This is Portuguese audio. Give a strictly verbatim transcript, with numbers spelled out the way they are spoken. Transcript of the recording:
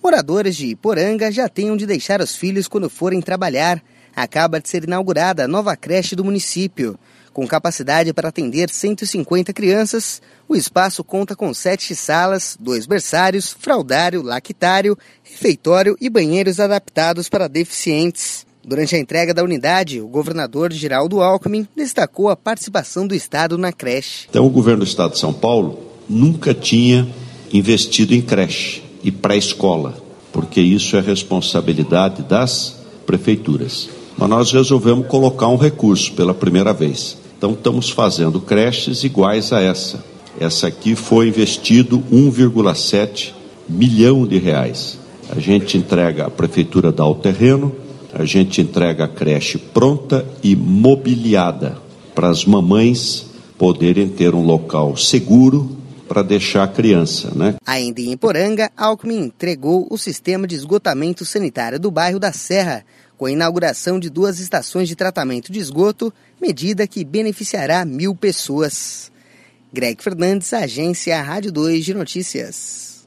Moradores de Iporanga já têm onde deixar os filhos quando forem trabalhar. Acaba de ser inaugurada a nova creche do município. Com capacidade para atender cento e cinquenta crianças, o espaço conta com sete salas, dois berçários, fraldário, lactário, refeitório e banheiros adaptados para deficientes. Durante a entrega da unidade, o governador Geraldo Alckmin destacou a participação do Estado na creche. Então, o governo do Estado de São Paulo nunca tinha investido em creche e pré-escola, porque isso é responsabilidade das prefeituras. Mas nós resolvemos colocar um recurso pela primeira vez. Então, estamos fazendo creches iguais a essa. Essa aqui foi investido um vírgula sete milhão de reais. A gente entrega, a prefeitura dá o terreno, a gente entrega a creche pronta e mobiliada para as mamães poderem ter um local seguro para deixar a criança, né? Ainda em Iporanga, Alckmin entregou o sistema de esgotamento sanitário do bairro da Serra, com a inauguração de duas estações de tratamento de esgoto, medida que beneficiará mil pessoas. Greg Fernandes, Agência Rádio dois de Notícias.